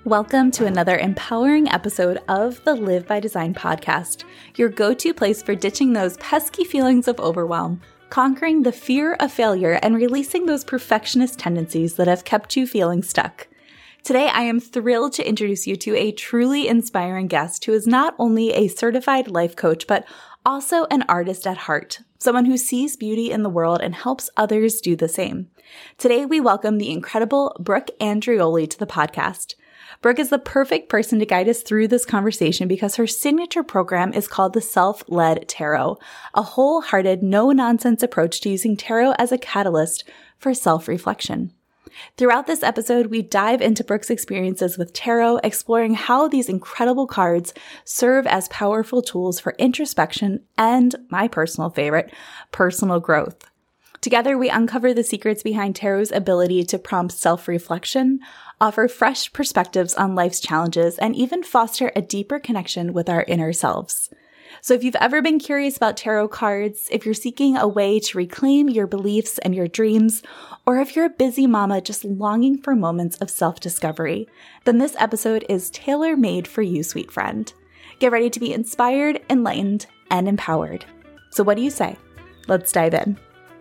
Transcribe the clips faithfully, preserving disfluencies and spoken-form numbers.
Welcome to another empowering episode of the Live by Design podcast, your go-to place for ditching those pesky feelings of overwhelm, conquering the fear of failure, and releasing those perfectionist tendencies that have kept you feeling stuck. Today, I am thrilled to introduce you to a truly inspiring guest who is not only a certified life coach, but also an artist at heart, someone who sees beauty in the world and helps others do the same. Today, we welcome the incredible Brooke Andreoli to the podcast. Brooke is the perfect person to guide us through this conversation because her signature program is called the Self-Led Tarot, a wholehearted, no-nonsense approach to using tarot as a catalyst for self-reflection. Throughout this episode, we dive into Brooke's experiences with tarot, exploring how these incredible cards serve as powerful tools for introspection and, my personal favorite, personal growth. Together, we uncover the secrets behind tarot's ability to prompt self-reflection, offer fresh perspectives on life's challenges, and even foster a deeper connection with our inner selves. So if you've ever been curious about tarot cards, if you're seeking a way to reclaim your beliefs and your dreams, or if you're a busy mama just longing for moments of self-discovery, then this episode is tailor-made for you, sweet friend. Get ready to be inspired, enlightened, and empowered. So what do you say? Let's dive in.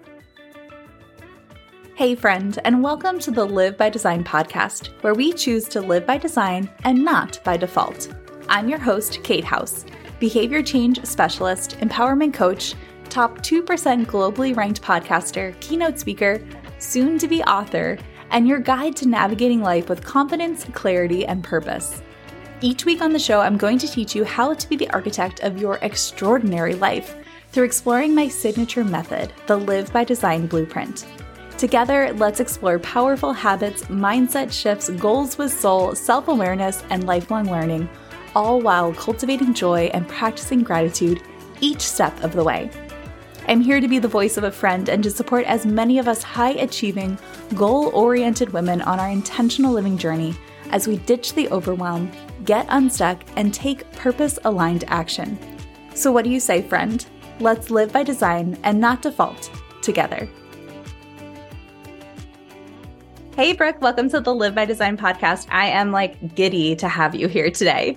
Hey friend, and welcome to the Live by Design podcast, where we choose to live by design and not by default. I'm your host, Kate House, behavior change specialist, empowerment coach, top two percent globally ranked podcaster, keynote speaker, soon-to-be author, and your guide to navigating life with confidence, clarity, and purpose. Each week on the show, I'm going to teach you how to be the architect of your extraordinary life through exploring my signature method, the Live by Design Blueprint. Together, let's explore powerful habits, mindset shifts, goals with soul, self-awareness, and lifelong learning, all while cultivating joy and practicing gratitude each step of the way. I'm here to be the voice of a friend and to support as many of us high-achieving, goal-oriented women on our intentional living journey as we ditch the overwhelm, get unstuck, and take purpose-aligned action. So what do you say, friend? Let's live by design and not default together. Hey, Brooke, welcome to the Live by Design podcast. I am like giddy to have you here today.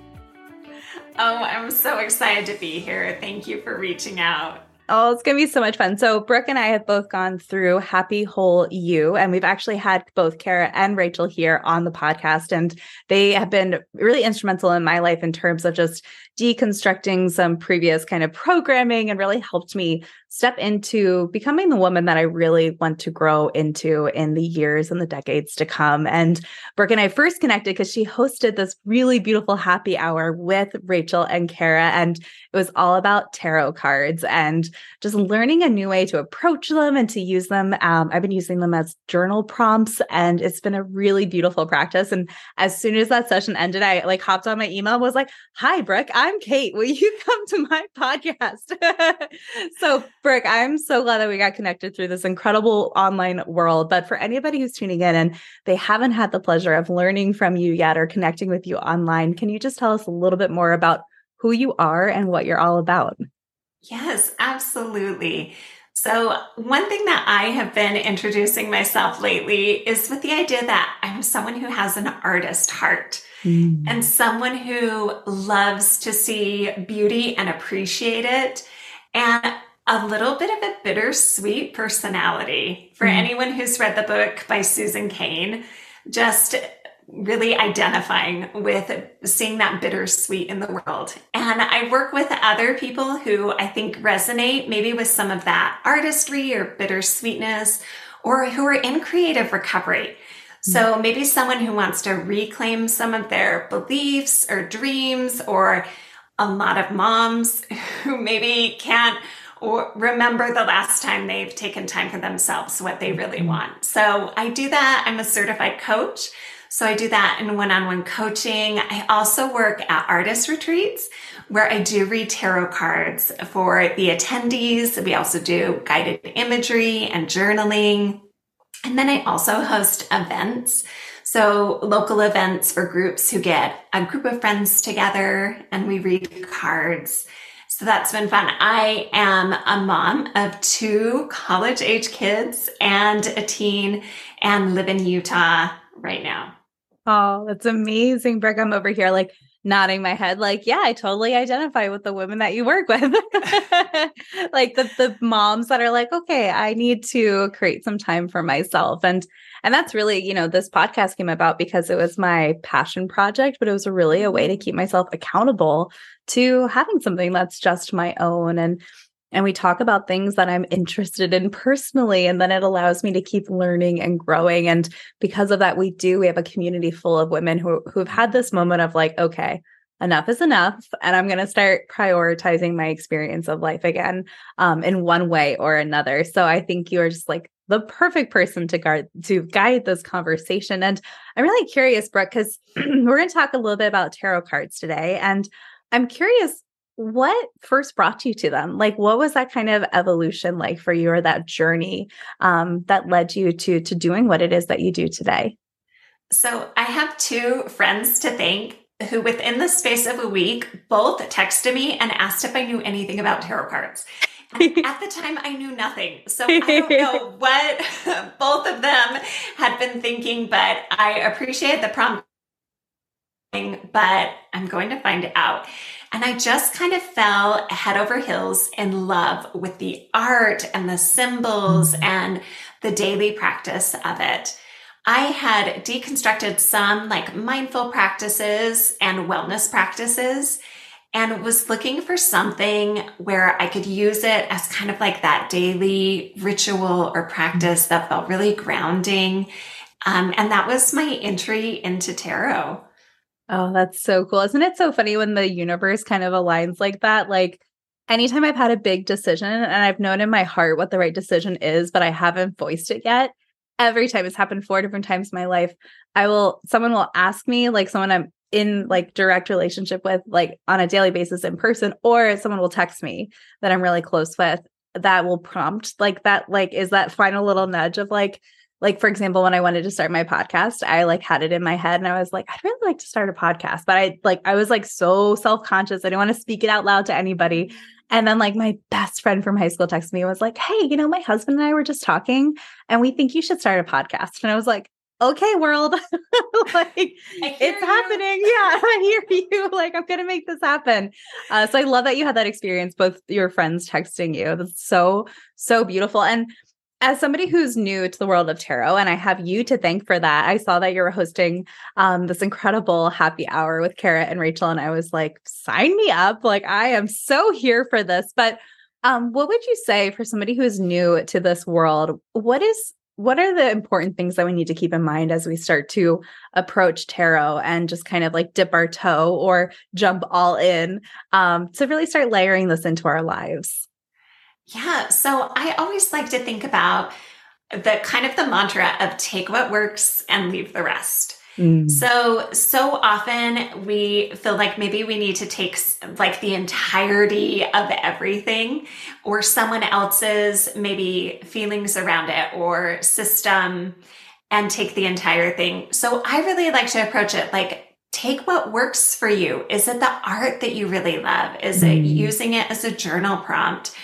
Oh, I'm so excited to be here. Thank you for reaching out. Oh, it's going to be so much fun. So Brooke and I have both gone through Happy Whole You, and we've actually had both Kara and Rachel here on the podcast, and they have been really instrumental in my life in terms of just deconstructing some previous kind of programming and really helped me step into becoming the woman that I really want to grow into in the years and the decades to come. And Brooke and I first connected because she hosted this really beautiful happy hour with Rachel and Kara, and it was all about tarot cards and just learning a new way to approach them and to use them. Um, I've been using them as journal prompts, and it's been a really beautiful practice. And as soon as that session ended, I like hopped on my email and was like, "Hi, Brooke, I'm Kate. Will you come to my podcast?" So Brooke, I'm so glad that we got connected through this incredible online world. But for anybody who's tuning in and they haven't had the pleasure of learning from you yet or connecting with you online, can you just tell us a little bit more about who you are and what you're all about? Yes, absolutely. So one thing that I have been introducing myself lately is with the idea that I'm someone who has an artist heart mm. and someone who loves to see beauty and appreciate it, and a little bit of a bittersweet personality. For mm. anyone who's read the book by Susan Cain, just really identifying with seeing that bittersweet in the world. And I work with other people who I think resonate maybe with some of that artistry or bittersweetness, or who are in creative recovery. So maybe someone who wants to reclaim some of their beliefs or dreams, or a lot of moms who maybe can't or remember the last time they've taken time for themselves, what they really want. So I do that. I'm a certified coach. So I do that in one-on-one coaching. I also work at artist retreats where I do read tarot cards for the attendees. We also do guided imagery and journaling. And then I also host events. So local events for groups who get a group of friends together and we read cards. So that's been fun. I am a mom of two college-age kids and a teen, and live in Utah right now. Oh, that's amazing, Brooke. I'm over here like nodding my head like, yeah, I totally identify with the women that you work with. Like the the moms that are like, okay, I need to create some time for myself. And and that's really, you know, this podcast came about because it was my passion project, but it was really a way to keep myself accountable to having something that's just my own. And And we talk about things that I'm interested in personally, and then it allows me to keep learning and growing. And because of that, we do, we have a community full of women who, who've had this moment of like, okay, enough is enough. And I'm going to start prioritizing my experience of life again, um, in one way or another. So I think you're just like the perfect person to guard, to guide this conversation. And I'm really curious, Brooke, because we're going to talk a little bit about tarot cards today. And I'm curious, what first brought you to them? Like, what was that kind of evolution like for you, or that journey um, that led you to to doing what it is that you do today? So I have two friends to thank who within the space of a week both texted me and asked if I knew anything about tarot cards. And at the time, I knew nothing. So I don't know what both of them had been thinking, but I appreciate the prompt, but I'm going to find out. And I just kind of fell head over heels in love with the art and the symbols mm-hmm. and the daily practice of it. I had deconstructed some like mindful practices and wellness practices and was looking for something where I could use it as kind of like that daily ritual or practice that felt really grounding. Um, and that was my entry into tarot. Oh, that's so cool. Isn't it so funny when the universe kind of aligns like that? Like anytime I've had a big decision and I've known in my heart what the right decision is, but I haven't voiced it yet, every time it's happened four different times in my life, I will, someone will ask me, like someone I'm in like direct relationship with, like on a daily basis in person, or someone will text me that I'm really close with, that will prompt like that, like, is that final little nudge of like, Like, for example, when I wanted to start my podcast, I like had it in my head and I was like, I'd really like to start a podcast. But I like, I was like so self-conscious. I didn't want to speak it out loud to anybody. And then like my best friend from high school texted me and was like, hey, you know, my husband and I were just talking and we think you should start a podcast. And I was like, okay, world, like it's you. happening. Yeah, I hear you. Like, I'm going to make this happen. Uh, so I love that you had that experience, both your friends texting you. That's so, so beautiful. And as somebody who's new to the world of tarot, and I have you to thank for that, I saw that you're hosting um, this incredible happy hour with Kara and Rachel, and I was like, sign me up. Like, I am so here for this. But um, what would you say for somebody who is new to this world? What is what are the important things that we need to keep in mind as we start to approach tarot and just kind of like dip our toe or jump all in um, to really start layering this into our lives? Yeah. So I always like to think about the kind of the mantra of take what works and leave the rest. Mm. So, so often we feel like maybe we need to take like the entirety of everything or someone else's maybe feelings around it or system and take the entire thing. So I really like to approach it like, take what works for you. Is it the art that you really love? Is mm. it using it as a journal prompt?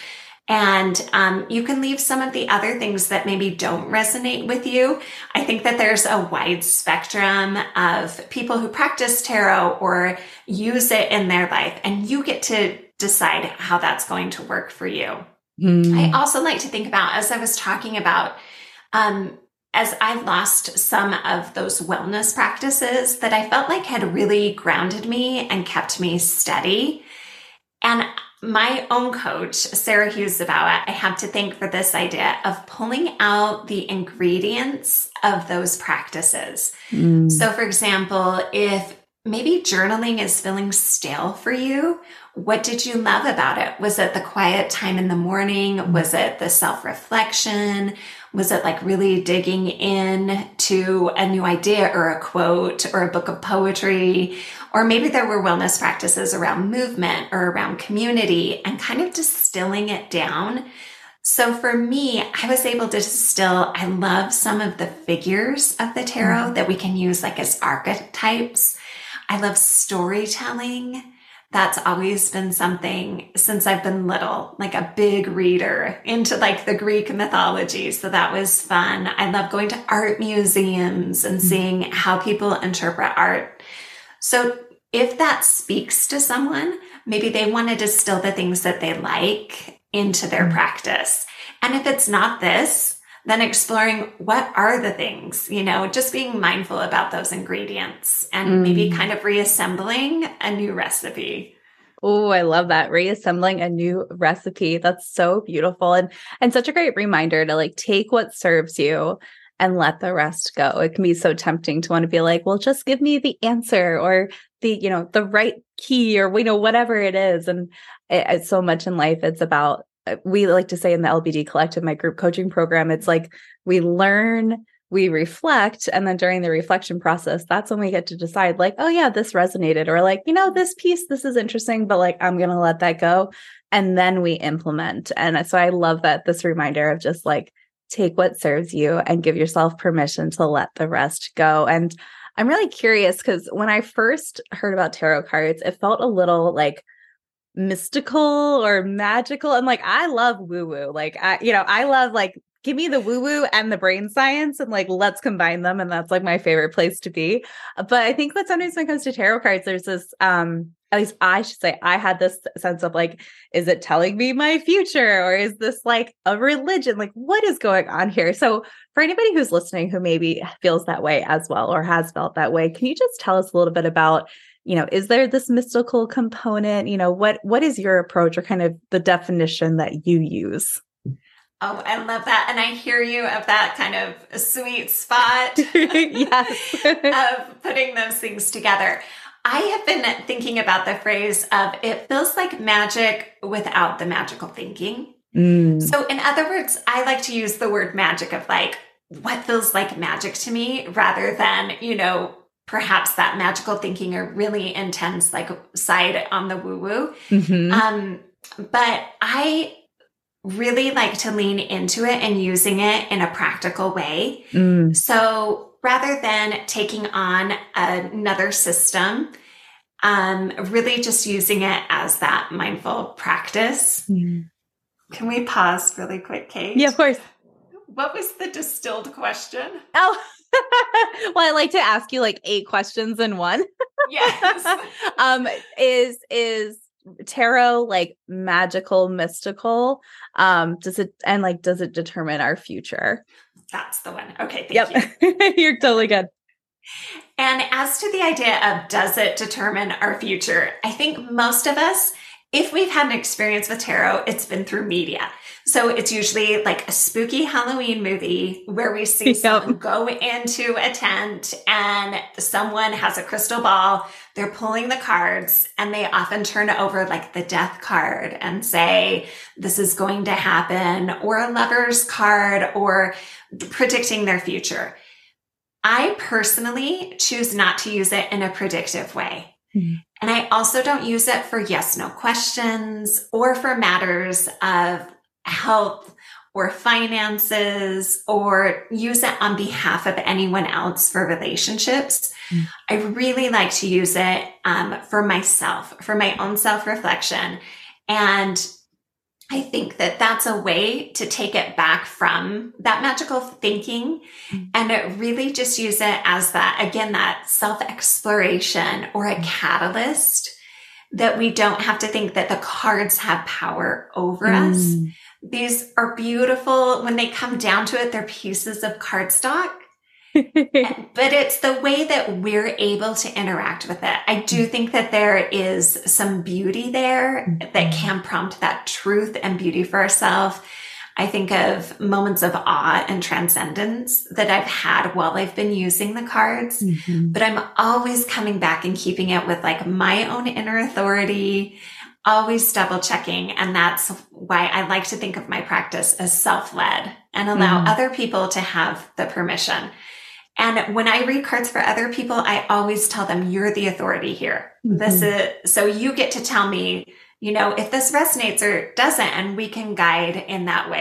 And um, you can leave some of the other things that maybe don't resonate with you. I think that there's a wide spectrum of people who practice tarot or use it in their life, and you get to decide how that's going to work for you. Mm. I also like to think about, as I was talking about, um, as I lost some of those wellness practices that I felt like had really grounded me and kept me steady. And my own coach, Sarah Hughes Zabawa, I have to thank for this idea of pulling out the ingredients of those practices. Mm. So for example, if maybe journaling is feeling stale for you, what did you love about it? Was it the quiet time in the morning? Was it the self-reflection? Was it like really digging in to a new idea or a quote or a book of poetry? Or maybe there were wellness practices around movement or around community and kind of distilling it down. So for me, I was able to distill, I love some of the figures of the tarot that we can use like as archetypes. I love storytelling. that's always been something since I've been little, like a big reader into like the Greek mythology. So that was fun. I love going to art museums and seeing how people interpret art. So if that speaks to someone, maybe they want to distill the things that they like into their practice. And if it's not this, then exploring what are the things, you know, just being mindful about those ingredients and mm. maybe kind of reassembling a new recipe. Oh, I love that. Reassembling a new recipe. That's so beautiful. And, and such a great reminder to like take what serves you and let the rest go. It can be so tempting to want to be like, well, just give me the answer or the, you know, the right key or, you know, whatever it is. And it, it's so much in life. It's about, we like to say in the L B D Collective, my group coaching program, it's like we learn, we reflect, and then during the reflection process, that's when we get to decide like, oh yeah, this resonated, or like, you know, this piece, this is interesting, but like, I'm going to let that go. And then we implement. And so I love that this reminder of just like, take what serves you and give yourself permission to let the rest go. And I'm really curious because when I first heard about tarot cards, it felt a little like mystical or magical. And like, I love woo woo. Like, I, you know, I love like, give me the woo woo and the brain science and like, let's combine them. And that's like my favorite place to be. But I think that sometimes when it comes to tarot cards, there's this, um, at least I should say, I had this sense of like, is it telling me my future? Or is this like a religion? Like, what is going on here? So for anybody who's listening, who maybe feels that way as well, or has felt that way, can you just tell us a little bit about, you know, is there this mystical component? You know, what, what is your approach or kind of the definition that you use? Oh, I love that. And I hear you of that kind of sweet spot yes. of putting those things together. I have been thinking about the phrase of it feels like magic without the magical thinking. Mm. So in other words, I like to use the word magic of like, what feels like magic to me rather than, you know, perhaps that magical thinking or really intense like side on the woo-woo. Mm-hmm. Um, but I really like to lean into it and using it in a practical way. Mm. So rather than taking on another system, um, really just using it as that mindful practice. Mm. Can we pause really quick, Kate? Yeah, of course. What was the distilled question? Oh, well, I like to ask you like eight questions in one. Yes. um, is, is tarot like magical, mystical? Um, does it, and like, does it determine our future? That's the one. Okay. Thank yep. you. You're totally good. And as to the idea of does it determine our future? I think most of us, if we've had an experience with tarot, it's been through media. So it's usually like a spooky Halloween movie where we see yep. someone go into a tent and someone has a crystal ball. They're pulling the cards and they often turn over like the death card and say, this is going to happen, or a lover's card, or predicting their future. I personally choose not to use it in a predictive way. Mm-hmm. And I also don't use it for yes, no questions or for matters of health or finances, or use it on behalf of anyone else for relationships. Mm. I really like to use it um, for myself, for my own self-reflection. And I think that that's a way to take it back from that magical thinking mm. and really just use it as that, again, that self-exploration or a catalyst that we don't have to think that the cards have power over mm. us. These are beautiful. When they come down to it, they're pieces of cardstock. But it's the way that we're able to interact with it. I do think that there is some beauty there that can prompt that truth and beauty for ourselves. I think of moments of awe and transcendence that I've had while I've been using the cards, mm-hmm. but I'm always coming back and keeping it with like my own inner authority, always double checking. And that's why I like to think of my practice as self-led and allow mm-hmm. other people to have the permission. And when I read cards for other people, I always tell them, you're the authority here. Mm-hmm. This is, so you get to tell me, you know, if this resonates or doesn't, and we can guide in that way.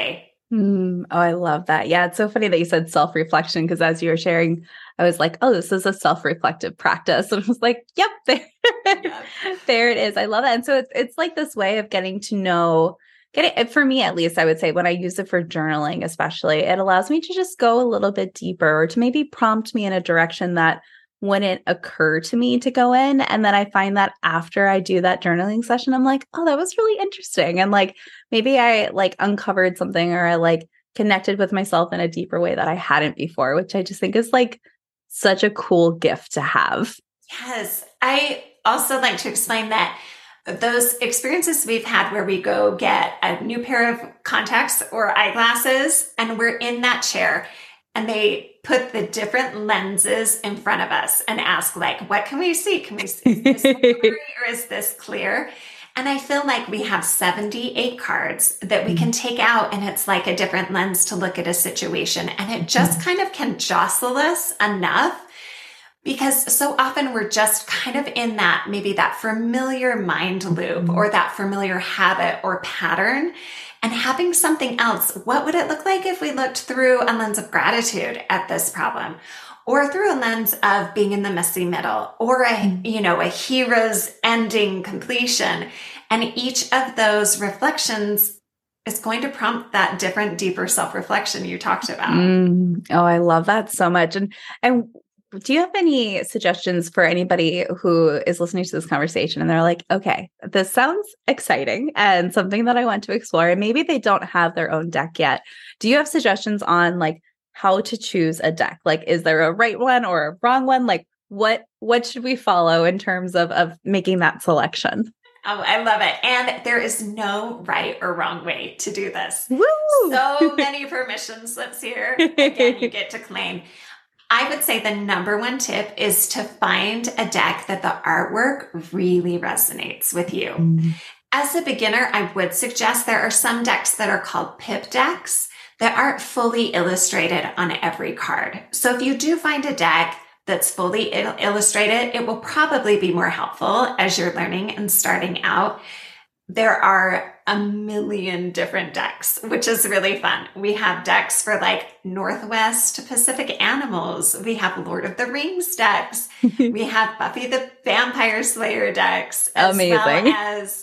Mm, oh, I love that. Yeah, it's so funny that you said self-reflection because as you were sharing, I was like, oh, this is a self-reflective practice. And I was like, yep, there, Yep. there it is. I love that. And so it's it's like this way of getting to know, getting for me at least, I would say when I use it for journaling, especially, it allows me to just go a little bit deeper or to maybe prompt me in a direction that wouldn't occur to me to go in. And then I find that after I do that journaling session, I'm like, oh, that was really interesting. And like maybe I like uncovered something or I like connected with myself in a deeper way that I hadn't before, which I just think is like such a cool gift to have. Yes. I also like to explain that those experiences we've had where we go get a new pair of contacts or eyeglasses and we're in that chair and they put the different lenses in front of us and ask like, what can we see? Can we see is this blurry or is this clear? And I feel like we have seventy-eight cards that we can take out and it's like a different lens to look at a situation. And it just kind of can jostle us enough because so often we're just kind of in that, maybe that familiar mind loop or that familiar habit or pattern. And having something else, what would it look like if we looked through a lens of gratitude at this problem? Or through a lens of being in the messy middle, or a, you know, a hero's ending completion. And each of those reflections is going to prompt that different, deeper self-reflection you talked about. Mm. Oh, I love that so much. And and do you have any suggestions for anybody who is listening to this conversation and they're like, okay, this sounds exciting and something that I want to explore, and maybe they don't have their own deck yet. Do you have suggestions on like how to choose a deck? Like, is there a right one or a wrong one? Like what, what should we follow in terms of, of making that selection? Oh, I love it. And there is no right or wrong way to do this. Woo! So many permission slips here. Again, you get to claim. I would say the number one tip is to find a deck that the artwork really resonates with you. Mm. As a beginner, I would suggest there are some decks that are called pip decks that aren't fully illustrated on every card. So if you do find a deck that's fully il- illustrated, it will probably be more helpful as you're learning and starting out. There are a million different decks, which is really fun. We have decks for like Northwest Pacific animals. We have Lord of the Rings decks. We have Buffy the Vampire Slayer decks. As Amazing. Well as,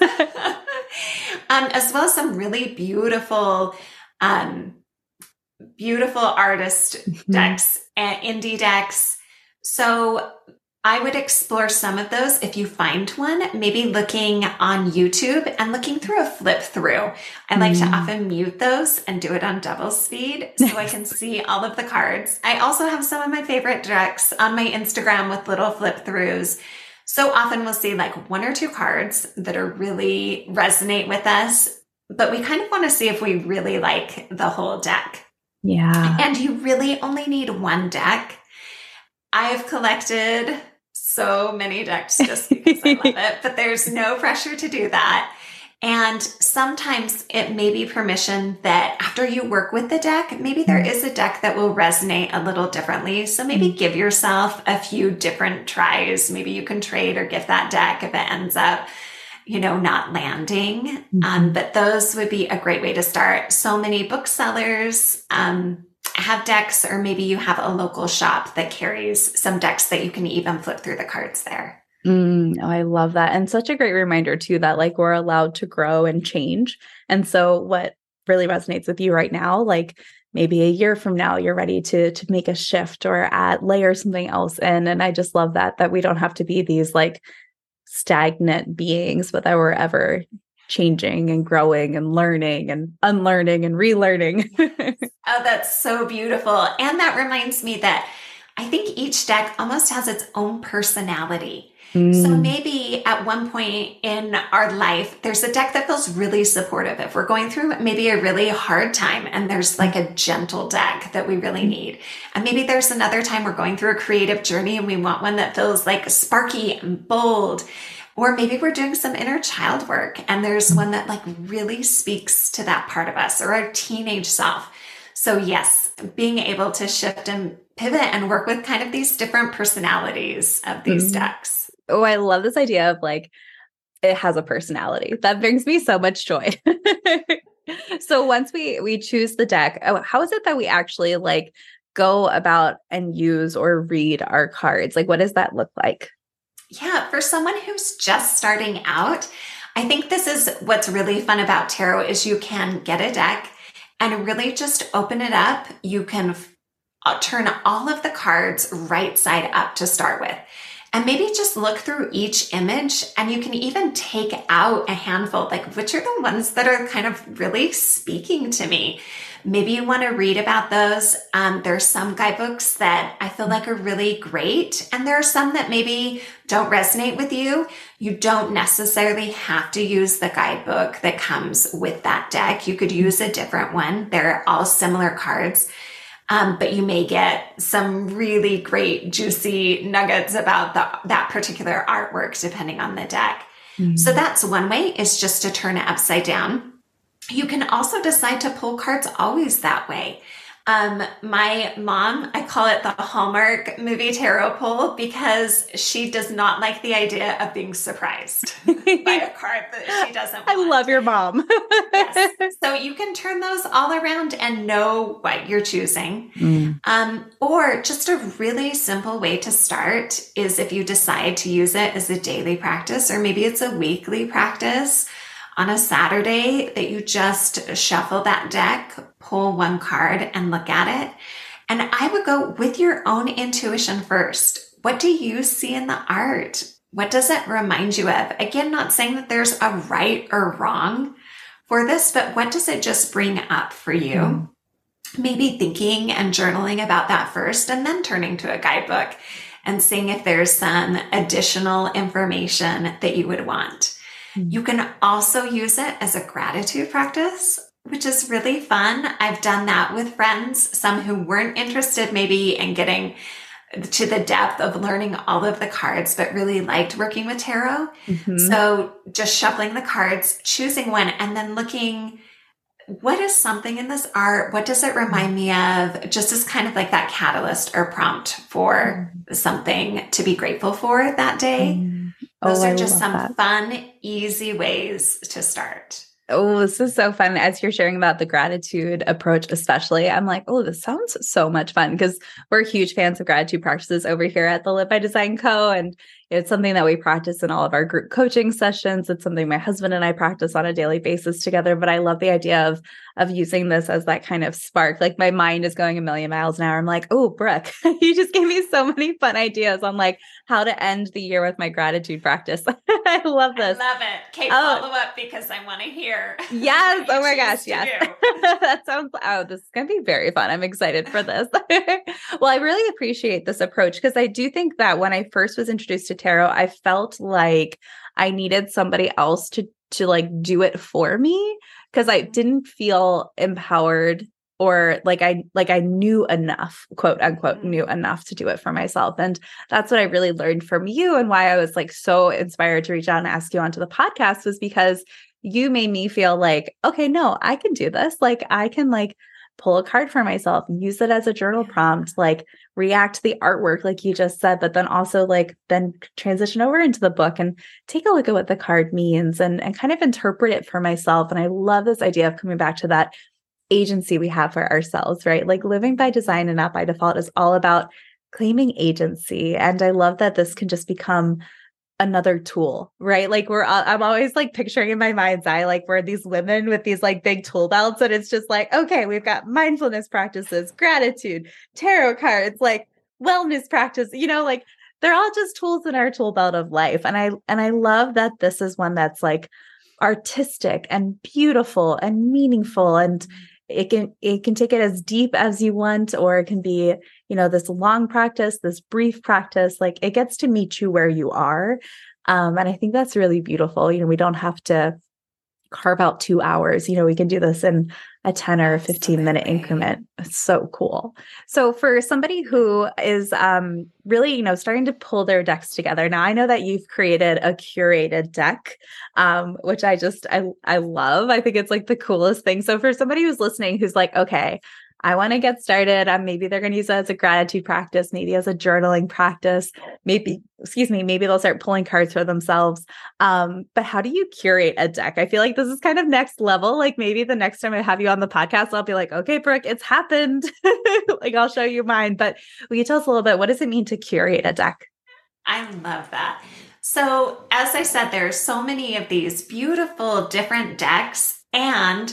um, as well as some really beautiful, um, beautiful artist decks and indie decks. So I would explore some of those if you find one, maybe looking on YouTube and looking through a flip through. I like mm. to often mute those and do it on double speed so I can see all of the cards. I also have some of my favorite decks on my Instagram with little flip throughs. So often we'll see like one or two cards that are really resonate with us, but we kind of want to see if we really like the whole deck. Yeah. And you really only need one deck. I've collected so many decks just because I love it, but there's no pressure to do that. And sometimes it may be permission that after you work with the deck, maybe there is a deck that will resonate a little differently. So maybe give yourself a few different tries. Maybe you can trade or gift that deck if it ends up, you know, not landing. Um, but those would be a great way to start. So many booksellers, um, have decks, or maybe you have a local shop that carries some decks that you can even flip through the cards there. Mm, oh, I love that. And such a great reminder too, that like we're allowed to grow and change. And so what really resonates with you right now, like maybe a year from now, you're ready to, to make a shift or add, layer something else in. And I just love that, that we don't have to be these like stagnant beings, but that we're ever changing and growing and learning and unlearning and relearning. Oh, that's so beautiful. And that reminds me that I think each deck almost has its own personality. Mm. So maybe at one point in our life, there's a deck that feels really supportive. If we're going through maybe a really hard time and there's like a gentle deck that we really need. And maybe there's another time we're going through a creative journey and we want one that feels like sparky and bold. Or maybe we're doing some inner child work and there's one that like really speaks to that part of us or our teenage self. So yes, being able to shift and pivot and work with kind of these different personalities of these mm-hmm. decks. Oh, I love this idea of like, it has a personality. That brings me so much joy. So once we we choose the deck, oh, how is it that we actually like go about and use or read our cards? Like, what does that look like? Yeah, for someone who's just starting out, I think this is what's really fun about tarot is you can get a deck and really just open it up. You can uh, turn all of the cards right side up to start with. And maybe just look through each image, and you can even take out a handful, like which are the ones that are kind of really speaking to me. Maybe you want to read about those. Um, there's some guidebooks that I feel like are really great, and there are some that maybe don't resonate with you. You don't necessarily have to use the guidebook that comes with that deck. You could use a different one. They're all similar cards. Um, but you may get some really great juicy nuggets about the, that particular artwork depending on the deck. Mm-hmm. So that's one way, is just to turn it upside down. You can also decide to pull cards always that way. Um, my mom, I call it the Hallmark movie tarot pull, because she does not like the idea of being surprised by a card that she doesn't want. I love your mom. Yes. So you can turn those all around and know what you're choosing. Mm. Um, or just a really simple way to start is if you decide to use it as a daily practice, or maybe it's a weekly practice, on a Saturday that you just shuffle that deck, pull one card and look at it. And I would go with your own intuition first. What do you see in the art? What does it remind you of? Again, not saying that there's a right or wrong for this, but what does it just bring up for you? Mm. Maybe thinking and journaling about that first, and then turning to a guidebook and seeing if there's some additional information that you would want. You can also use it as a gratitude practice, which is really fun. I've done that with friends, some who weren't interested maybe in getting to the depth of learning all of the cards, but really liked working with tarot. Mm-hmm. So just shuffling the cards, choosing one, and then looking, what is something in this art? What does it remind me of? Just as kind of like that catalyst or prompt for mm-hmm. something to be grateful for that day. Mm-hmm. Those oh, are just some that. fun, easy ways to start. Oh, this is so fun. As you're sharing about the gratitude approach, especially, I'm like, oh, this sounds so much fun, because we're huge fans of gratitude practices over here at the Live by Design Co. And it's something that we practice in all of our group coaching sessions. It's something my husband and I practice on a daily basis together. But I love the idea of, of using this as that kind of spark. Like my mind is going a million miles an hour. I'm like, oh, Brooke, you just gave me so many fun ideas on like how to end the year with my gratitude practice. I love this. I love it. Kate, oh. follow up, because I want to hear. Yes. Oh my gosh. Yes. That sounds, oh, this is going to be very fun. I'm excited for this. Well, I really appreciate this approach, because I do think that when I first was introduced to tarot, I felt like I needed somebody else to, to like do it for me, because I didn't feel empowered, or like I, like I knew enough, quote unquote, knew enough to do it for myself. And that's what I really learned from you, and why I was like so inspired to reach out and ask you onto the podcast, was because you made me feel like, okay, no, I can do this. Like I can like pull a card for myself, use it as a journal prompt, like react to the artwork, like you just said, but then also like then transition over into the book and take a look at what the card means, and, and kind of interpret it for myself. And I love this idea of coming back to that agency we have for ourselves, right? Like living by design and not by default is all about claiming agency. And I love that this can just become another tool, right? Like we're, I'm always like picturing in my mind's eye, like we're these women with these like big tool belts, and it's just like, okay, we've got mindfulness practices, gratitude, tarot cards, like wellness practice, you know, like they're all just tools in our tool belt of life. And I, and I love that this is one that's like artistic and beautiful and meaningful, and it can, it can take it as deep as you want, or it can be, you know, this long practice, this brief practice, like it gets to meet you where you are. Um, and I think that's really beautiful. You know, we don't have to carve out two hours. You know, we can do this in a ten or fifteen minute increment. It's so cool. So for somebody who is um, really, you know, starting to pull their decks together. Now I know that you've created a curated deck, um, which I just, I, I love. I think it's like the coolest thing. So for somebody who's listening, who's like, okay, I want to get started. Um, maybe they're going to use it as a gratitude practice, maybe as a journaling practice, maybe, excuse me, maybe they'll start pulling cards for themselves. Um, but how do you curate a deck? I feel like this is kind of next level. Like maybe the next time I have you on the podcast, I'll be like, okay, Brooke, it's happened. Like I'll show you mine. But will you tell us a little bit, what does it mean to curate a deck? I love that. So as I said, there are so many of these beautiful different decks, and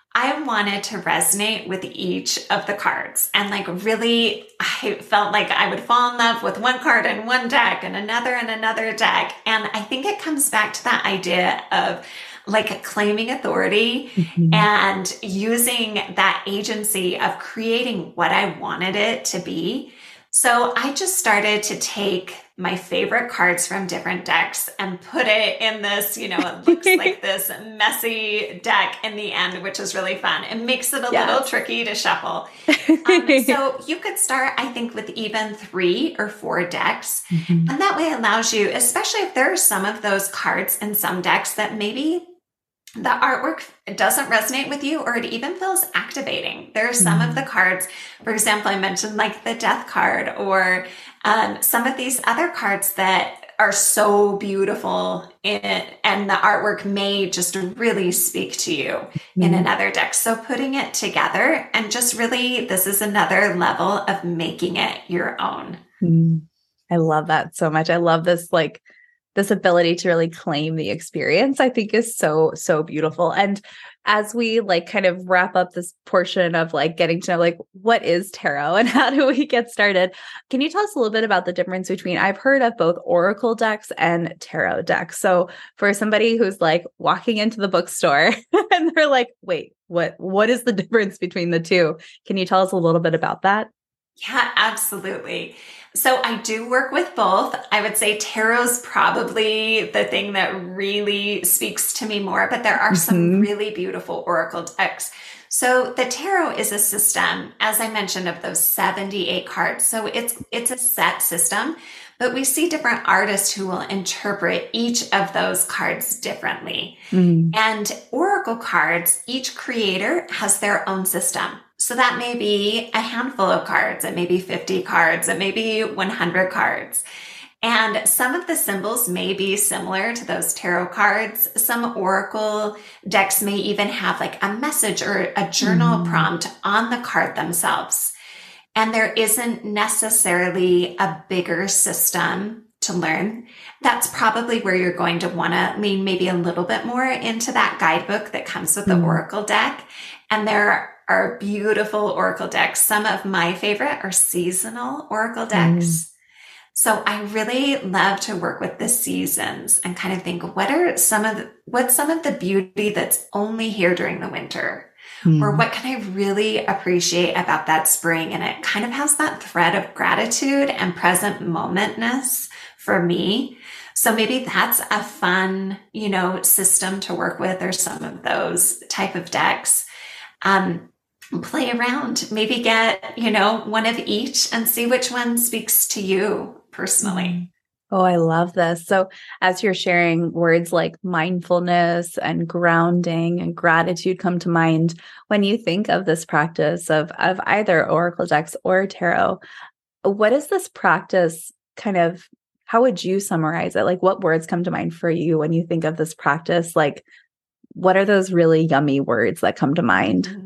I wanted to resonate with each of the cards. And like really, I felt like I would fall in love with one card in one deck and another and another deck. And I think it comes back to that idea of like claiming authority mm-hmm. and using that agency of creating what I wanted it to be. So I just started to take my favorite cards from different decks and put it in this, you know, it looks like this messy deck in the end, which is really fun. It makes it a yes. little tricky to shuffle. Um, so you could start, I think, with even three or four decks. Mm-hmm. And that way allows you, especially if there are some of those cards in some decks that maybe the artwork doesn't resonate with you, or it even feels activating. There are some mm-hmm. of the cards, for example, I mentioned like the death card, or um, some of these other cards that are so beautiful in it, and the artwork may just really speak to you mm-hmm. in another deck. So putting it together and just really, this is another level of making it your own. Mm-hmm. I love that so much. I love this, like, this ability to really claim the experience, I think is so, so beautiful. And as we like kind of wrap up this portion of like getting to know like what is tarot and how do we get started, can you tell us a little bit about the difference between, I've heard of both oracle decks and tarot decks. So for somebody who's like walking into the bookstore and they're like, wait, what, what is the difference between the two? Can you tell us a little bit about that? Yeah, absolutely. So I do work with both. I would say tarot's probably the thing that really speaks to me more, but there are mm-hmm. some really beautiful oracle decks. So the tarot is a system, as I mentioned, of those seventy-eight cards. So it's it's a set system, but we see different artists who will interpret each of those cards differently. Mm-hmm. And oracle cards, each creator has their own system. So that may be a handful of cards, it may be fifty cards, it may be one hundred cards. And some of the symbols may be similar to those tarot cards. Some oracle decks may even have like a message or a journal mm. prompt on the card themselves. And there isn't necessarily a bigger system to learn. That's probably where you're going to want to lean maybe a little bit more into that guidebook that comes with the mm. oracle deck. And there are beautiful oracle decks. Some of my favorite are seasonal oracle decks. Mm. So I really love to work with the seasons and kind of think, what are some of the, what's some of the beauty that's only here during the winter? Mm. Or what can I really appreciate about that spring? And it kind of has that thread of gratitude and present momentness for me. So maybe that's a fun, you know, system to work with, or some of those type of decks. Um, play around, maybe get, you know, one of each and see which one speaks to you personally. Oh, I love this. So as you're sharing, words like mindfulness and grounding and gratitude come to mind when you think of this practice of, of either oracle decks or tarot. What is this practice kind of, how would you summarize it? Like what words come to mind for you when you think of this practice? Like what are those really yummy words that come to mind? Mm-hmm.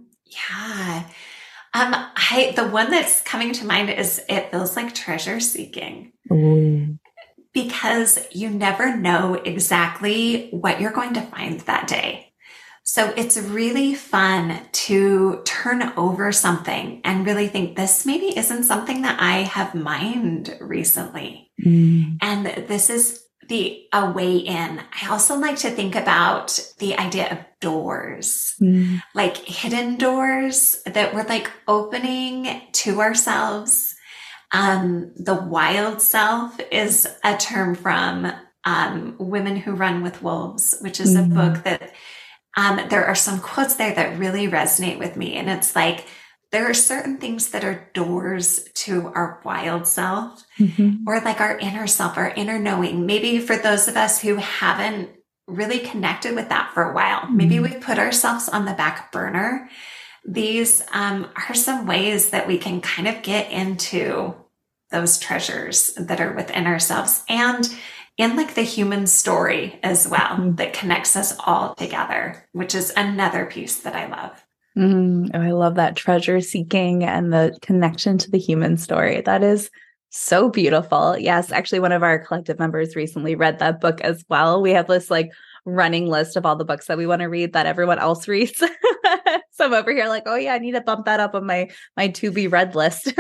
Yeah. Um, I, the one that's coming to mind is it feels like treasure seeking. Mm. Because you never know exactly what you're going to find that day. So it's really fun to turn over something and really think this maybe isn't something that I have mined recently. Mm. And this is the a way in. I also like to think about the idea of doors, mm. like hidden doors that we're like opening to ourselves. Um, the wild self is a term from um, Women Who Run with Wolves, which is mm. a book that um, there are some quotes there that really resonate with me. And it's like, there are certain things that are doors to our wild self, mm-hmm. or like our inner self, our inner knowing. Maybe for those of us who haven't really connected with that for a while, mm-hmm. maybe we've put ourselves on the back burner. these um, are some ways that we can kind of get into those treasures that are within ourselves and in like the human story as well, mm-hmm. that connects us all together, which is another piece that I love. Mm, oh, I love that treasure seeking and the connection to the human story. That is so beautiful. Yes, actually, one of our collective members recently read that book as well. We have this like running list of all the books that we want to read that everyone else reads. So I'm over here like, oh yeah, I need to bump that up on my my to be read list.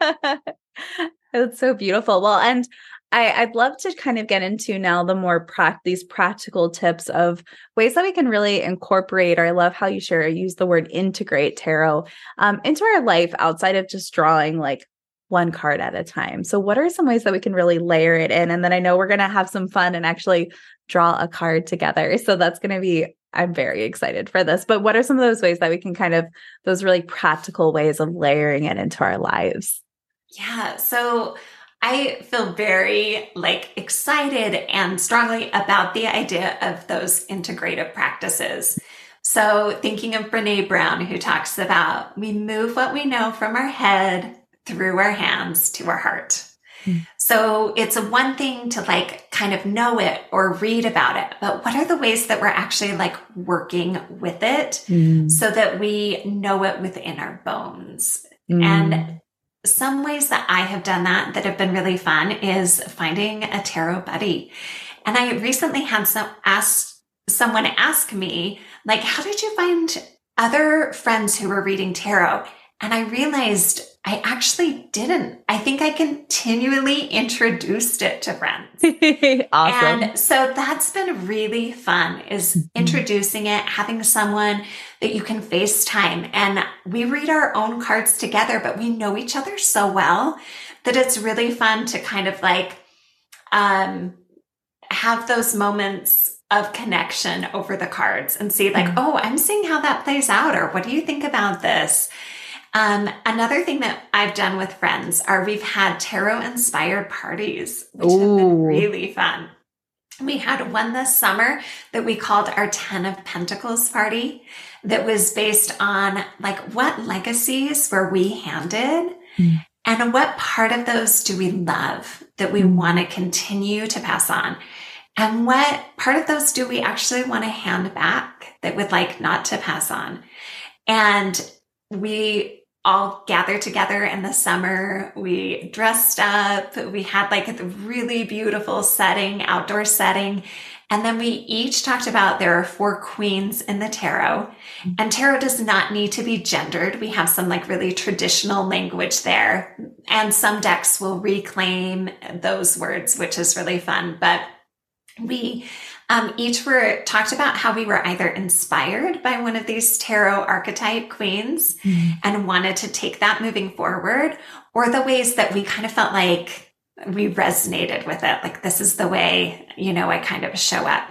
It's so beautiful. Well, and I, I'd love to kind of get into now the more pra- these practical tips of ways that we can really incorporate, or I love how you share, use the word integrate tarot um, into our life outside of just drawing like one card at a time. So what are some ways that we can really layer it in? And then I know we're going to have some fun and actually draw a card together. So that's going to be, I'm very excited for this. But what are some of those ways that we can kind of, those really practical ways of layering it into our lives? Yeah. So I feel very like excited and strongly about the idea of those integrative practices. So thinking of Brene Brown, who talks about we move what we know from our head through our hands to our heart. Mm. So it's a one thing to like kind of know it or read about it, but what are the ways that we're actually like working with it mm. so that we know it within our bones? Mm. And some ways that I have done that that have been really fun is finding a tarot buddy. And I recently had some asked someone ask me, like, how did you find other friends who were reading tarot? And I realized I actually didn't. I think I continually introduced it to friends. Awesome. And so that's been really fun, is mm-hmm. introducing it, having someone that you can FaceTime. And we read our own cards together, but we know each other so well that it's really fun to kind of like um, have those moments of connection over the cards and see like, mm-hmm. oh, I'm seeing how that plays out. Or what do you think about this? Um, another thing that I've done with friends are we've had tarot inspired parties, which Ooh. have been really fun. We had one this summer that we called our Ten of Pentacles party that was based on like what legacies were we handed mm. and what part of those do we love that we mm. want to continue to pass on, and what part of those do we actually want to hand back that we'd like not to pass on. And we all gathered together in the summer. We dressed up. We had like a really beautiful setting, outdoor setting. And then we each talked about there are four queens in the tarot, and tarot does not need to be gendered. We have some like really traditional language there, and some decks will reclaim those words, which is really fun. But we Um, each were talked about how we were either inspired by one of these tarot archetype queens mm-hmm. and wanted to take that moving forward, or the ways that we kind of felt like we resonated with it. Like, this is the way, you know, I kind of show up.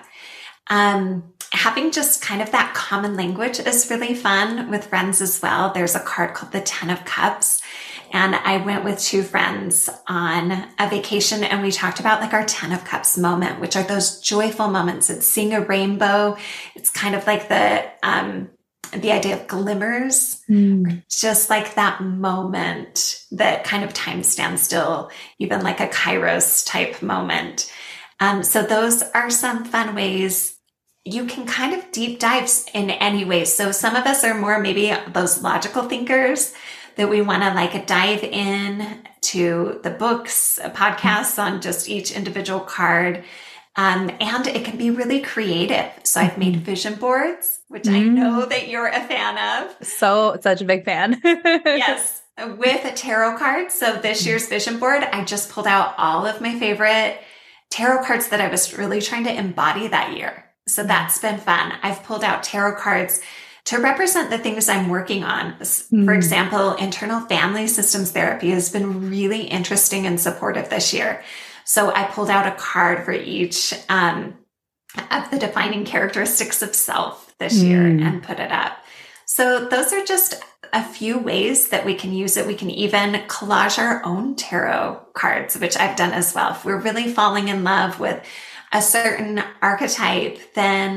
Um, having just kind of that common language is really fun with friends as well. There's a card called the Ten of Cups. And I went with two friends on a vacation, and we talked about like our Ten of Cups moment, which are those joyful moments. It's seeing a rainbow. It's kind of like the, um, the idea of glimmers, mm. just like that moment that kind of time stands still, even like a Kairos type moment. Um, so those are some fun ways you can kind of deep dive in any way. So some of us are more maybe those logical thinkers that we want to like dive in to the books, podcasts on just each individual card. Um, and it can be really creative. So I've made vision boards, which mm. I know that you're a fan of. So such a big fan. Yes. With a tarot card. So this year's vision board, I just pulled out all of my favorite tarot cards that I was really trying to embody that year. So that's been fun. I've pulled out tarot cards to represent the things I'm working on. Mm. For example, internal family systems therapy has been really interesting and supportive this year. So I pulled out a card for each um, of the defining characteristics of self this mm. year and put it up. So those are just a few ways that we can use it. We can even collage our own tarot cards, which I've done as well. If we're really falling in love with a certain archetype, then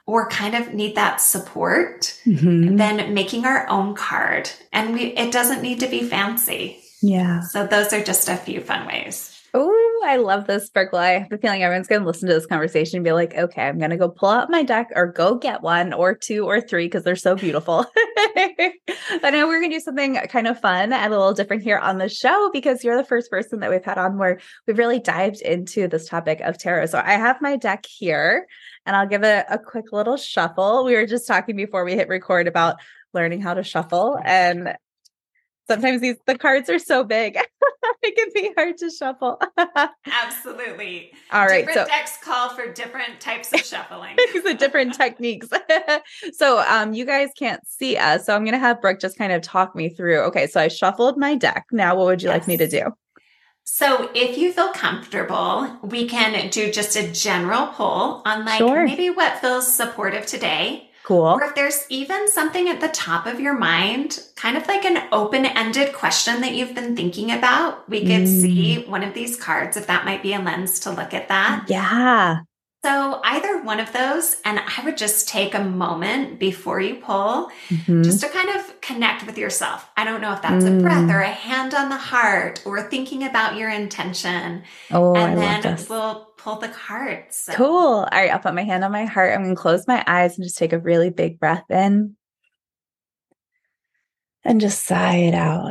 or kind of need that support, Mm-hmm. then making our own card. And we, it doesn't need to be fancy. Yeah. So those are just a few fun ways. Oh, I love this, Sparkle. I have a feeling everyone's going to listen to this conversation and be like, okay, I'm going to go pull out my deck or go get one or two or three because they're so beautiful. But now we're going to do something kind of fun and a little different here on the show because you're the first person that we've had on where we've really dived into this topic of tarot. So I have my deck here and I'll give it a quick little shuffle. We were just talking before we hit record about learning how to shuffle, and sometimes these the cards are so big. It can be hard to shuffle. Absolutely. All right. Different So decks call for different types of shuffling. the different techniques. So um, you guys can't see us. So I'm going to have Brooke just kind of talk me through. Okay. So I shuffled my deck. Now, what would you Yes. like me to do? So if you feel comfortable, we can do just a general poll on like Sure. maybe what feels supportive today. Cool. Or if there's even something at the top of your mind, kind of like an open-ended question that you've been thinking about, we could Mm. see one of these cards if that might be a lens to look at that. Yeah. So either one of those, and I would just take a moment before you pull Mhm. just to kind of connect with yourself. I don't know if that's Mm. a breath or a hand on the heart or thinking about your intention. Oh, I and love then this. we'll pull the cards. So- Cool. All right. I'll put my hand on my heart. I'm going to close my eyes and just take a really big breath in and just sigh it out.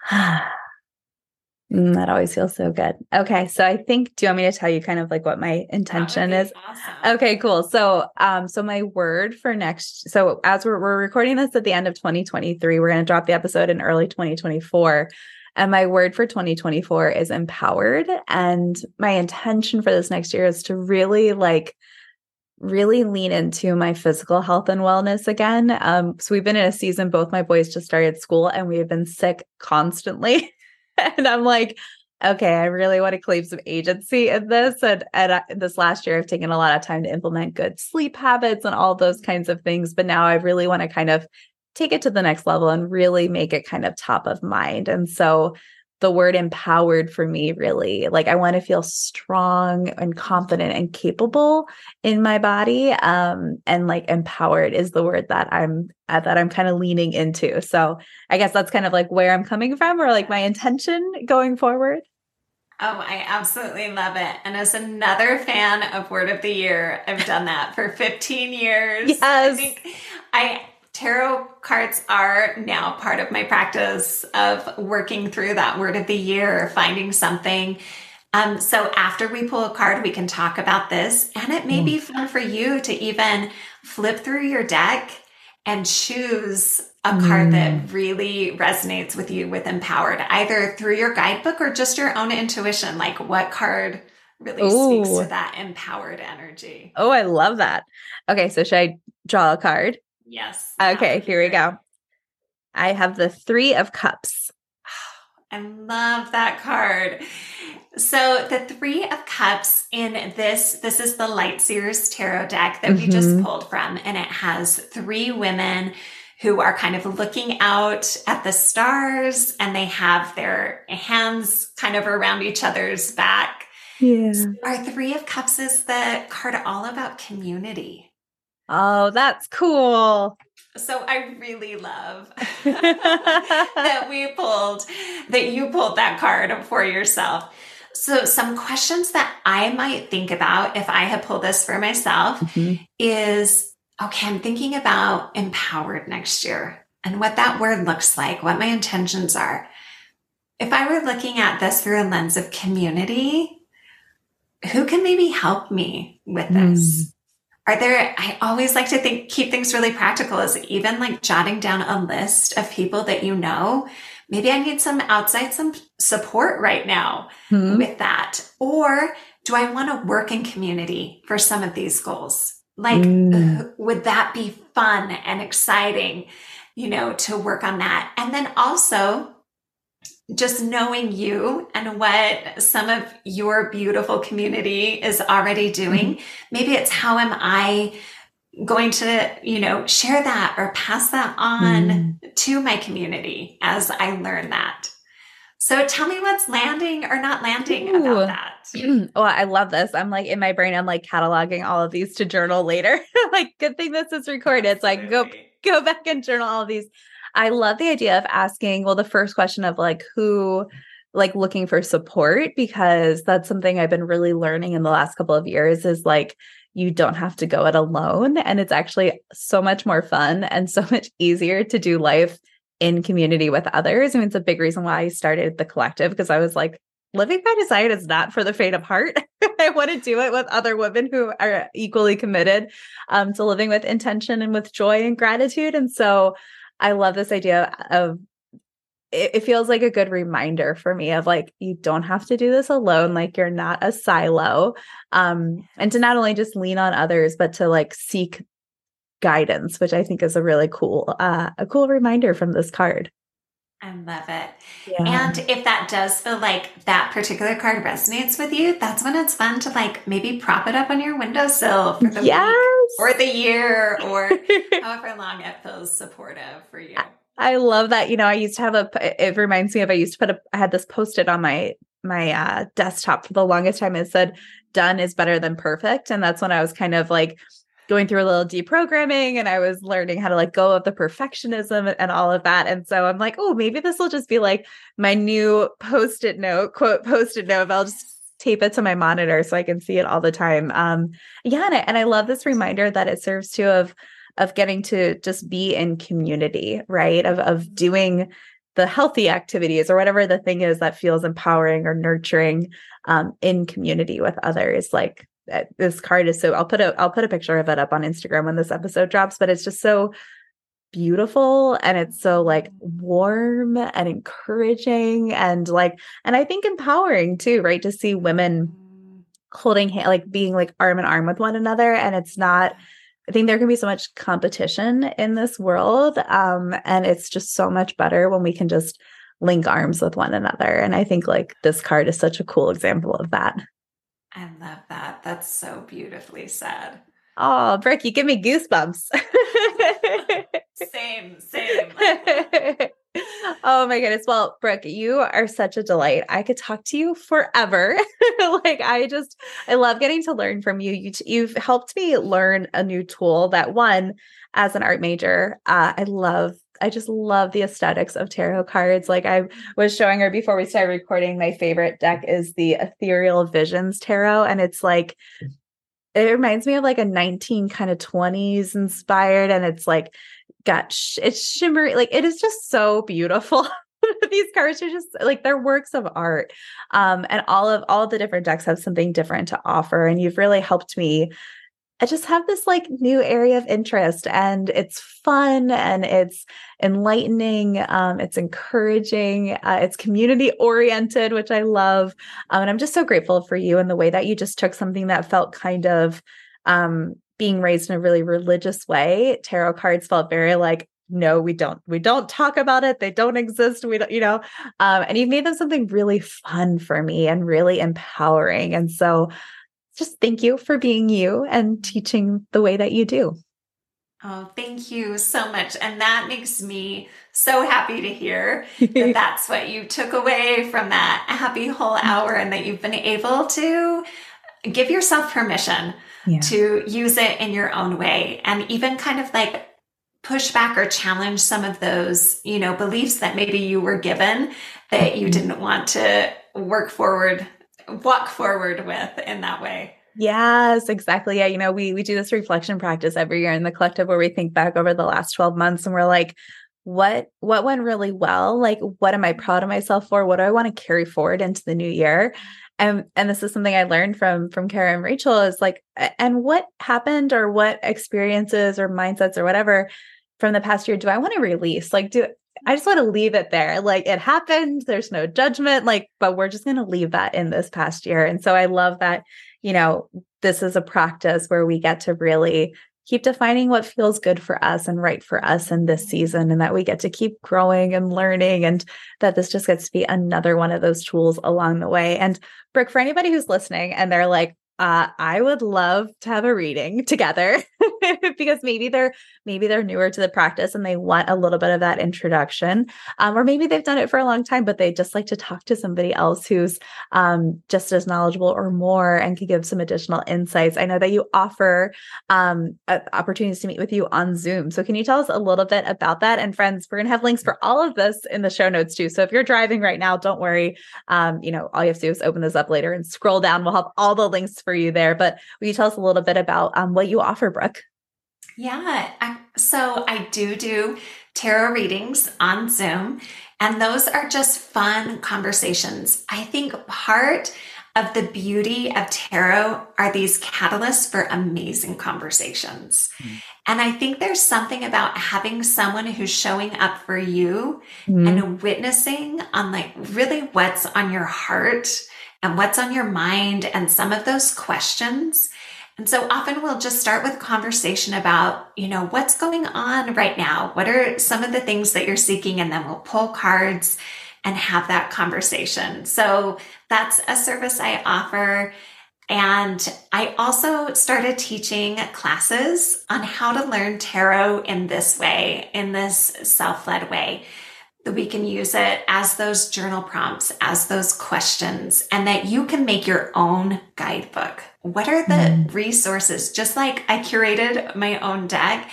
Mm, that always feels so good. Okay. So I think, do you want me to tell you kind of like what my That would intention be is? awesome. Okay, cool. So, um, so my word for next, so as we're, we're recording this at the end of twenty twenty-three, we're going to drop the episode in early twenty twenty-four. And my word for twenty twenty-four is empowered. And my intention for this next year is to really like, really lean into my physical health and wellness again. Um, so we've been in a season, both my boys just started school and we have been sick constantly. And I'm like, okay, I really want to claim some agency in this. And, and I, this last year, I've taken a lot of time to implement good sleep habits and all those kinds of things. But now I really want to kind of take it to the next level and really make it kind of top of mind. And so the word empowered for me, really, like I want to feel strong and confident and capable in my body. Um, and like empowered is the word that I'm uh, that I'm kind of leaning into. So I guess that's kind of like where I'm coming from, or like my intention going forward. Oh, I absolutely love it. And as another fan of Word of the Year, I've done that for fifteen years. Yes. I think I tarot cards are now part of my practice of working through that word of the year, finding something. Um, so after we pull a card, we can talk about this. And it may Mm. be fun for you to even flip through your deck and choose a card Mm. that really resonates with you with empowered, either through your guidebook or just your own intuition. Like what card really speaks Ooh. to that empowered energy? Oh, I love that. Okay, so should I draw a card? Yes. that Okay, would be here we great. go. I have the Three of Cups. I love that card. So the Three of Cups in this, this is the Lightseers Tarot deck that we just Mhm. pulled from, and it has three women who are kind of looking out at the stars, and they have their hands kind of around each other's back. Yeah. Our Three of Cups is the card all about community. Oh, that's cool. So I really love that we pulled, that you pulled that card for yourself. So some questions that I might think about if I had pulled this for myself Mhm. is, okay, I'm thinking about empowered next year and what that word looks like, what my intentions are. If I were looking at this through a lens of community, who can maybe help me with this? Are there, I always like to think, keep things really practical, is even like jotting down a list of people that you know. Maybe I need some outside some support right now Mhm. with that. Or do I want to work in community for some of these goals? Like, Mm. would that be fun and exciting, you know, to work on that? And then also, just knowing you and what some of your beautiful community is already doing. Mm-hmm. Maybe it's how am I going to, you know, share that or pass that on mm. to my community as I learn that. So tell me what's landing or not landing Ooh. about that. Oh, I love this. I'm like in my brain, I'm like cataloging all of these to journal later. Like, good thing this is recorded. It's like, go, go back and journal all of these. I love the idea of asking, well, the first question of like, who, like looking for support, because that's something I've been really learning in the last couple of years is like, you don't have to go it alone. And it's actually so much more fun and so much easier to do life in community with others. I mean, it's a big reason why I started the collective, because I was like, living by design is not for the faint of heart. I want to do it with other women who are equally committed um, to living with intention and with joy and gratitude. And so I love this idea of, it, it feels like a good reminder for me of like, you don't have to do this alone. Like you're not a silo. Um, and to not only just lean on others, but to like seek guidance, which I think is a really cool, uh, a cool reminder from this card. I love it. Yeah. And if that does feel like that particular card resonates with you, that's when it's fun to like maybe prop it up on your windowsill for the yes. week or the year or however long it feels supportive for you. I love that. You know, I used to have a, it reminds me of, I used to put a, I had this post-it on my, my uh, desktop for the longest time. It said, done is better than perfect. And that's when I was kind of like going through a little deprogramming and I was learning how to let go of the perfectionism and all of that. And so I'm like, oh, maybe this will just be like my new post-it note, quote, post-it note. I'll just tape it to my monitor so I can see it all the time. Um, yeah. And I, and I love this reminder that it serves to of, of getting to just be in community, right? Of, of doing the healthy activities or whatever the thing is that feels empowering or nurturing um, in community with others. Like, this card is so, I'll put a, I'll put a picture of it up on Instagram when this episode drops, but it's just so beautiful. And it's so like warm and encouraging and like, and I think empowering too, right? To see women holding hand, like being like arm in arm with one another. And it's not, I think there can be so much competition in this world. Um, and it's just so much better when we can just link arms with one another. And I think like this card is such a cool example of that. I love that. That's so beautifully said. Oh, Brooke, you give me goosebumps. Same, same. Oh my goodness. Well, Brooke, you are such a delight. I could talk to you forever. Like I just, I love getting to learn from you. you you've helped me learn a new tool that one, as an art major, uh, I love I just love the aesthetics of tarot cards. Like I was showing her before we started recording, my favorite deck is the Ethereal Visions Tarot. And it's like, it reminds me of like a nineteen kind of twenties inspired. And it's like, got, sh- it's shimmery. Like it is just so beautiful. These cards are just like, they're works of art. Um, and all of, all of the different decks have something different to offer. And you've really helped me I just have this like new area of interest and it's fun and it's enlightening. Um, it's encouraging. Uh, it's community oriented, which I love. Um, and I'm just so grateful for you and the way that you just took something that felt kind of um, being raised in a really religious way. Tarot cards felt very like, no, we don't, we don't talk about it. They don't exist. We don't, you know, um, and you've made them something really fun for me and really empowering. And so just thank you for being you and teaching the way that you do. Oh, thank you so much. And that makes me so happy to hear that that's what you took away from that happy whole hour and that you've been able to give yourself permission yeah. to use it in your own way and even kind of like push back or challenge some of those, you know, beliefs that maybe you were given that you didn't want to work forward walk forward with in that way. Yes, exactly. Yeah. You know, we, we do this reflection practice every year in the collective where we think back over the last twelve months and we're like, what, what went really well? Like, what am I proud of myself for? What do I want to carry forward into the new year? And, and this is something I learned from, from Kara and Rachel is like, and what happened or what experiences or mindsets or whatever from the past year do I want to release? Like, do I just want to leave it there. Like it happened. There's no judgment, like, but we're just going to leave that in this past year. And so I love that, you know, this is a practice where we get to really keep defining what feels good for us and right for us in this season, and that we get to keep growing and learning, and that this just gets to be another one of those tools along the way. And Brooke, for anybody who's listening and they're like, Uh, I would love to have a reading together. because maybe they're maybe they're newer to the practice and they want a little bit of that introduction, um, or maybe they've done it for a long time, but they just like to talk to somebody else who's um, just as knowledgeable or more and can give some additional insights. I know that you offer um, uh, opportunities to meet with you on Zoom. So can you tell us a little bit about that? And friends, we're going to have links for all of this in the show notes too. So if you're driving right now, don't worry. Um, you know, all you have to do is open this up later and scroll down. We'll have all the links for you there. But will you tell us a little bit about um, what you offer, Brooke? Yeah. I, so I do do tarot readings on Zoom, and those are just fun conversations. I think part of the beauty of tarot are these catalysts for amazing conversations. Mm. And I think there's something about having someone who's showing up for you mm. and witnessing on like really what's on your heart and what's on your mind and some of those questions. And so often we'll just start with conversation about, you know, what's going on right now? What are some of the things that you're seeking? And then we'll pull cards and have that conversation. So that's a service I offer. And I also started teaching classes on how to learn tarot in this way, in this self-led way, that we can use it as those journal prompts, as those questions, and that you can make your own guidebook. What are the mm. resources? Just like I curated my own deck,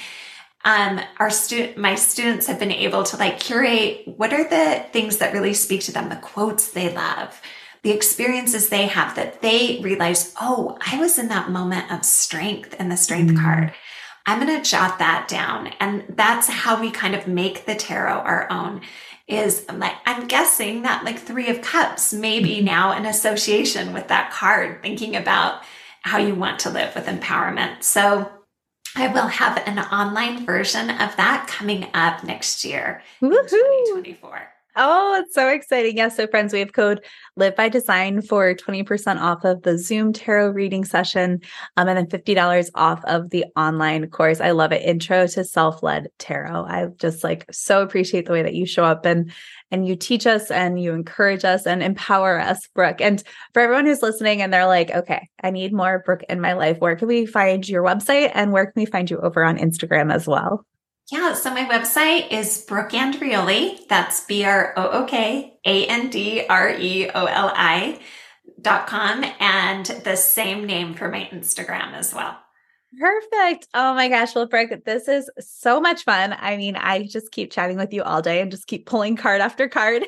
um, our stu- my students have been able to like curate what are the things that really speak to them, the quotes they love, the experiences they have that they realize, oh, I was in that moment of strength in the strength mm. card. I'm going to jot that down. And that's how we kind of make the tarot our own. Is like, I'm guessing that like Three of Cups, maybe now in association with that card, thinking about how you want to live with empowerment. So I will have an online version of that coming up next year in twenty twenty-four. Oh, it's so exciting. Yes. So friends, we have code Live by Design for twenty percent off of the Zoom tarot reading session, um, and then fifty dollars off of the online course. I love it. Intro to Self-Led Tarot. I just like so appreciate the way that you show up and and you teach us and you encourage us and empower us, Brooke. And for everyone who's listening and they're like, okay, I need more Brooke in my life. Where can we find your website and where can we find you over on Instagram as well? Yeah, so my website is Brooke Andreoli. That's B R O O K A N D R E O L I dot com, and the same name for my Instagram as well. Perfect. Oh my gosh. Well, Brooke, this is so much fun. I mean, I just keep chatting with you all day and just keep pulling card after card.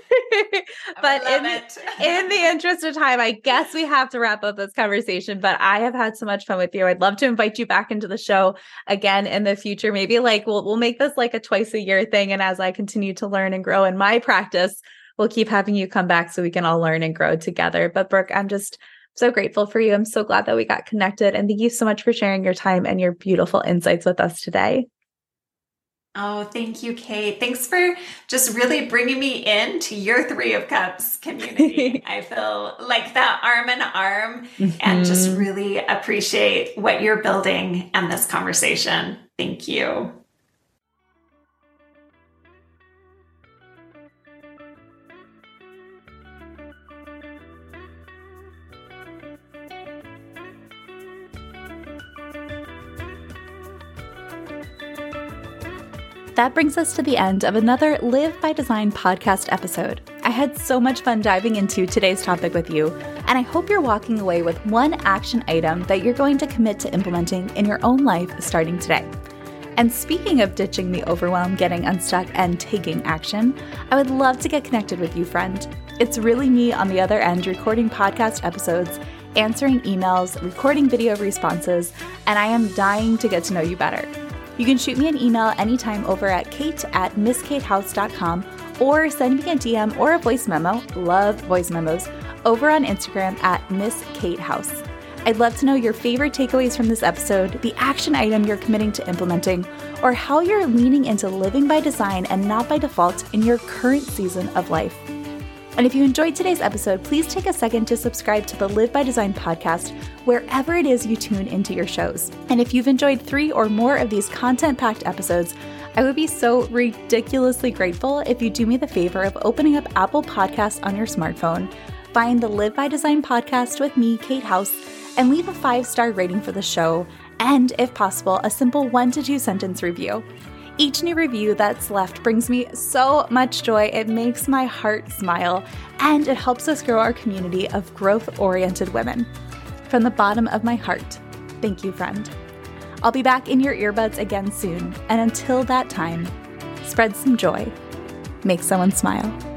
But in, in the interest of time, I guess we have to wrap up this conversation, but I have had so much fun with you. I'd love to invite you back into the show again in the future. Maybe like we'll, we'll make this like a twice a year thing. And as I continue to learn and grow in my practice, we'll keep having you come back so we can all learn and grow together. But Brooke, I'm just so grateful for you. I'm so glad that we got connected. And thank you so much for sharing your time and your beautiful insights with us today. Oh, thank you, Kate. Thanks for just really bringing me into your Three of Cups community. I feel like that arm in arm mm-hmm. and just really appreciate what you're building and this conversation. Thank you. That brings us to the end of another Live by Design podcast episode. I had so much fun diving into today's topic with you, and I hope you're walking away with one action item that you're going to commit to implementing in your own life starting today. And speaking of ditching the overwhelm, getting unstuck, and taking action, I would love to get connected with you, friend. It's really me on the other end recording podcast episodes, answering emails, recording video responses, and I am dying to get to know you better. You can shoot me an email anytime over at kate at miss kate house dot com or send me a D M or a voice memo, love voice memos, over on Instagram at Miss Kate House. I'd love to know your favorite takeaways from this episode, the action item you're committing to implementing, or how you're leaning into living by design and not by default in your current season of life. And if you enjoyed today's episode, please take a second to subscribe to the Live by Design podcast wherever it is you tune into your shows. And if you've enjoyed three or more of these content-packed episodes, I would be so ridiculously grateful if you do me the favor of opening up Apple Podcasts on your smartphone, find the Live by Design podcast with me, Kate House, and leave a five-star rating for the show and, if possible, a simple one to two sentence review. Each new review that's left brings me so much joy. It makes my heart smile, and it helps us grow our community of growth-oriented women. From the bottom of my heart, thank you, friend. I'll be back in your earbuds again soon, and until that time, spread some joy. Make someone smile.